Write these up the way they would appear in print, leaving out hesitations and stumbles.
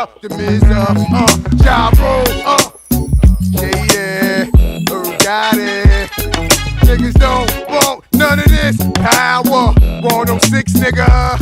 optimism, Ja Rule, yeah, got it. Niggas don't want none of this power. 106, nigga.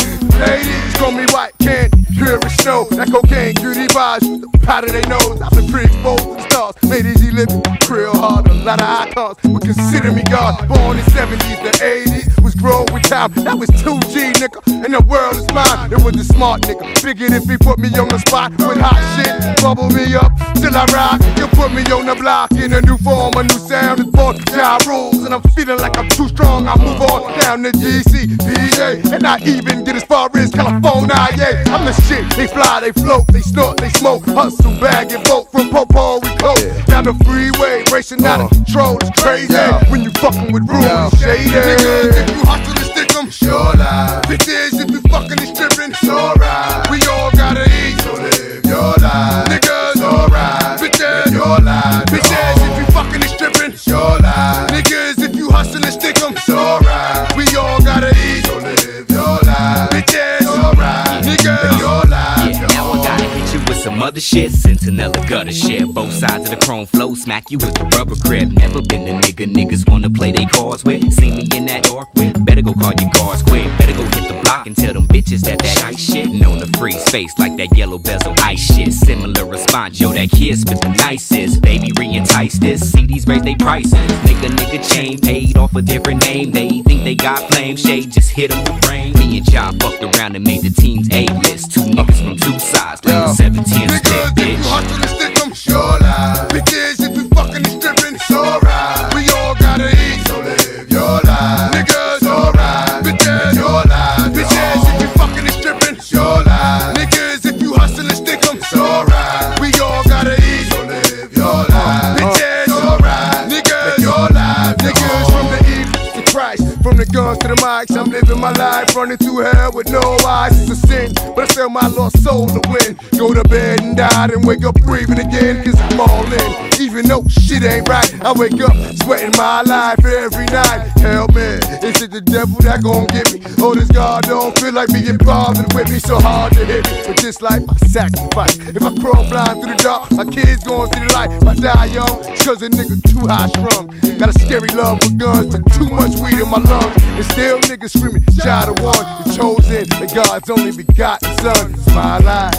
Ladies call me white candy, pure as snow. That cocaine, cutie vibes, with the powder they nose. I've been pretty bold to the stars, made easy living, real hard. A lot of icons would consider me God. Born in 70s, the 80s, was grown with time. That was 2G, nigga, and the world is mine. It was a smart nigga, figured if he put me on the spot with hot shit, bubble me up till I rock. You put me on the block in a new form, a new sound is born. Ja Rules, and I'm feeling like I'm too strong. I move on down to GC, PA, and I even get as far as California. Yeah, I'm the shit. They fly, they float, they snort, they smoke, hustle, bag and vote from Popo Rico down the freeway, racing out of control. It's crazy when you fucking with rules, shady. Niggas, if you hustle and stick 'em, sure lie. Bitches, if you fucking and stripping, it's alright. We all gotta eat, so live your life. Niggas, alright. Bitches, your life. Bitches, if you fucking and stripping, it's your life. Niggas, if you hustle and stick 'em, it's alright. We all gotta eat, so live your life. Bitches, alright. Niggas, your life. Yeah, now I gotta hit you with some other shit. Centinela gutter shit. Both sides of the chrome flow, smack you with the rubber grip. Never been the nigga niggas wanna play they cards with. See me in that dark with. Better go call your guards quick. Better go hit the block and tell them bitches that shite shit. Known to freeze face like that yellow bezel ice shit. Similar response, yo, that kid spit the nicest. Baby, re-entice this. CDs raise they prices. Nigga chain paid off a different name. They think they got flame. Shade just hit them with rain. Me and Ja fucked around and made the team's A-list. Two niggas from two sides, like the 17 niggas, stick, if you bitch. hustle and stick 'em, sure lie. Bitches, if you fucking and stripping, it's alright. We all gotta eat, so live your life. Niggas, alright. Bitches, your life. Bitches, if you fucking and stripping, it's your life. Niggas, if you hustle and stick 'em, it's alright. We all gotta eat, so live your life. Bitches, alright. Niggas, your life. Niggas from the evil to Christ, from the guns to the mics, I'm living my life, running through hell with no eyes. It's a sin, but I sell my lost soul to win. Go to bed and die, and wake up breathing again, cause I'm all in. Even though shit ain't right, I wake up sweating my life every night. Hell man, is it the devil that gon' get me? Oh, this God don't feel like being bothered with me, so hard to hit me. But this life I sacrifice. If I crawl blind through the dark, my kids gon' see the light. If I die young, it's cause a nigga too high strung. Got a scary love for guns, but too much weed in my lungs. And still niggas screaming, Ja the one, the chosen, the God's only begotten son. It's my life.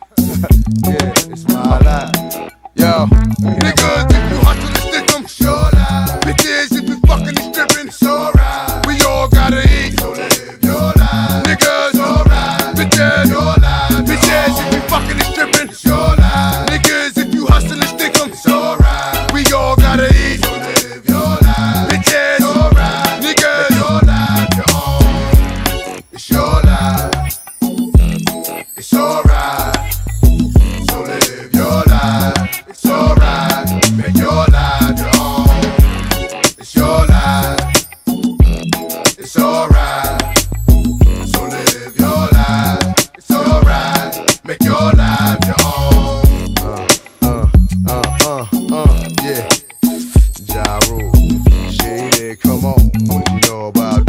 Yeah, it's my life. Yo, niggas, if you hustle and stick 'em, sure lie. Bitches, if you fucking and stripping, it's alright. We all gotta eat, so live your life. Niggas, alright. Bitches, your life. Bitches, if you fucking and stripping, it's your life. Niggas, if you hustle and stick 'em, it's alright. We all gotta eat, so live your life. Bitches, alright. Niggas, your life, your own. It's your life. It's alright. So live your life. It's alright. Make your life your own. It's your life. It's alright. So live your life. It's alright. Make your life your own. Yeah. Ja Rule. Shady, come on. What you know about